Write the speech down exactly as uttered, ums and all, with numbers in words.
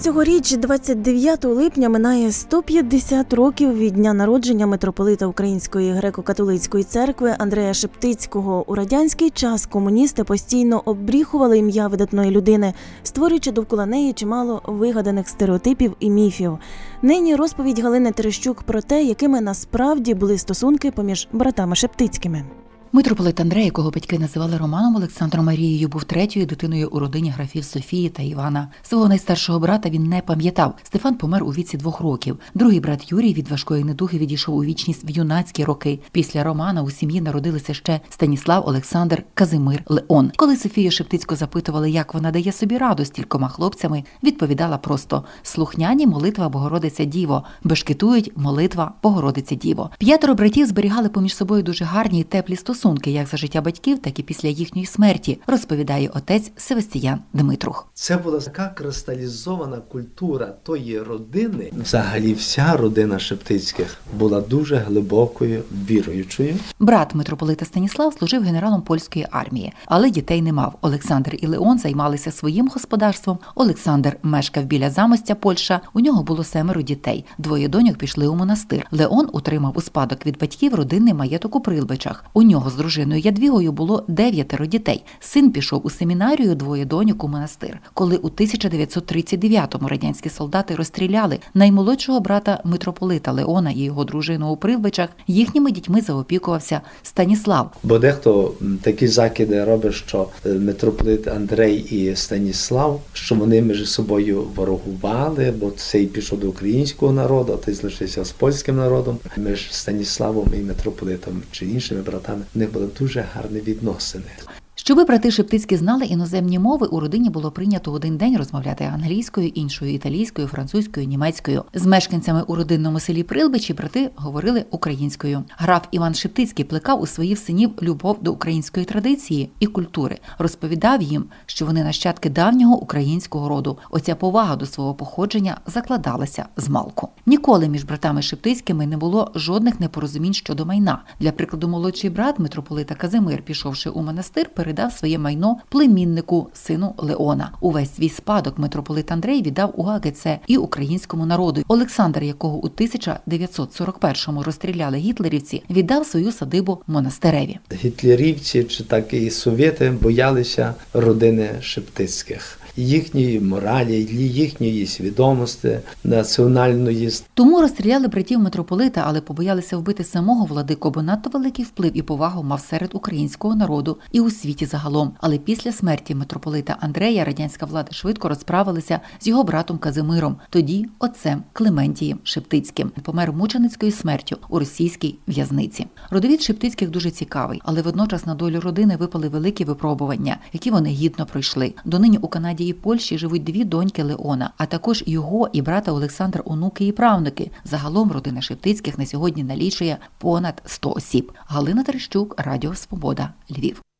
Цьогоріч, двадцять дев'ятого липня, минає сто п'ятдесят років від дня народження митрополита Української греко-католицької церкви Андрея Шептицького. У радянський час комуністи постійно оббріхували ім'я видатної людини, створюючи довкола неї чимало вигаданих стереотипів і міфів. Нині розповідь Галини Терещук про те, якими насправді були стосунки поміж братами Шептицькими. Митрополит Андрей, якого батьки називали Романом Олександром Марією, був третьою дитиною у родині графів Софії та Івана. Свого найстаршого брата він не пам'ятав. Стефан помер у віці двох років. Другий брат Юрій від важкої недуги відійшов у вічність в юнацькі роки. Після Романа у сім'ї народилися ще Станіслав, Олександр, Казимир, Леон. Коли Софію Шептицьку запитували, як вона дає собі раду з кількома хлопцями, відповідала просто: слухняні, молитва Богородиця Діво, бешкетують, молитва Богородиця Діво. П'ятеро братів зберігали поміж собою дуже гарні і теплі стосунки. Стосунки як за життя батьків, так і після їхньої смерті, розповідає отець Севастіян Дмитрух. Це була така кристалізована культура тої родини. Взагалі вся родина Шептицьких була дуже глибокою, віруючою. Брат митрополита Станіслав служив генералом польської армії, але дітей не мав. Олександр і Леон займалися своїм господарством. Олександр мешкав біля Замостя, Польща. У нього було семеро дітей. Двоє доньок пішли у монастир. Леон утримав у спадок від батьків родинний маєток у Прилбичах. У нього з дружиною Ядвігою було дев'ятеро дітей. Син пішов у семінарію, двоє доньок у монастир. Коли у тисяча дев'ятсот тридцять дев'ятому радянські солдати розстріляли наймолодшого брата митрополита Леона і його дружину у Прилбичах, їхніми дітьми заопікувався Станіслав. Бо дехто такі закиди робить, що митрополит Андрей і Станіслав, що вони між собою ворогували, бо цей пішов до українського народу, а той залишився з польським народом. Між Станіславом і митрополитом чи іншими братами в них були дуже гарні відносини. Щоби брати Шептицькі знали іноземні мови, у родині було прийнято один день розмовляти англійською, іншою італійською, французькою, німецькою. З мешканцями у родинному селі Прилбичі брати говорили українською. Граф Іван Шептицький плекав у своїх синів любов до української традиції і культури. Розповідав їм, що вони нащадки давнього українського роду. Оця повага до свого походження закладалася змалку. Ніколи між братами Шептицькими не було жодних непорозумінь щодо майна. Для прикладу, молодший брат митрополита Казимир, пішовши у монастир, передав своє майно племіннику, сину Леона. Увесь свій спадок митрополит Андрей віддав у ГКЦ і українському народу. Олександр, якого у тисяча дев'ятсот сорок першому розстріляли гітлерівці, віддав свою садибу монастиреві. Гітлерівці чи так і совєти боялися родини Шептицьких, їхньої моралі, їхньої свідомості національної. Тому розстріляли братів митрополита, але побоялися вбити самого владику, бо надто великий вплив і повагу мав серед українського народу і у світі загалом. Але після смерті митрополита Андрея радянська влада швидко розправилася з його братом Казимиром, тоді отцем Клементієм Шептицьким. Помер мученицькою смертю у російській в'язниці. Родовід Шептицьких дуже цікавий, але водночас на долю родини випали великі випробування, які вони гідно пройшли. Донині у Канаді і Польщі живуть дві доньки Леона, а також його і брата Олександра онуки і правнуки. Загалом родина Шептицьких на сьогодні налічує понад сто осіб. Галина Терещук, Радіо Свобода, Львів.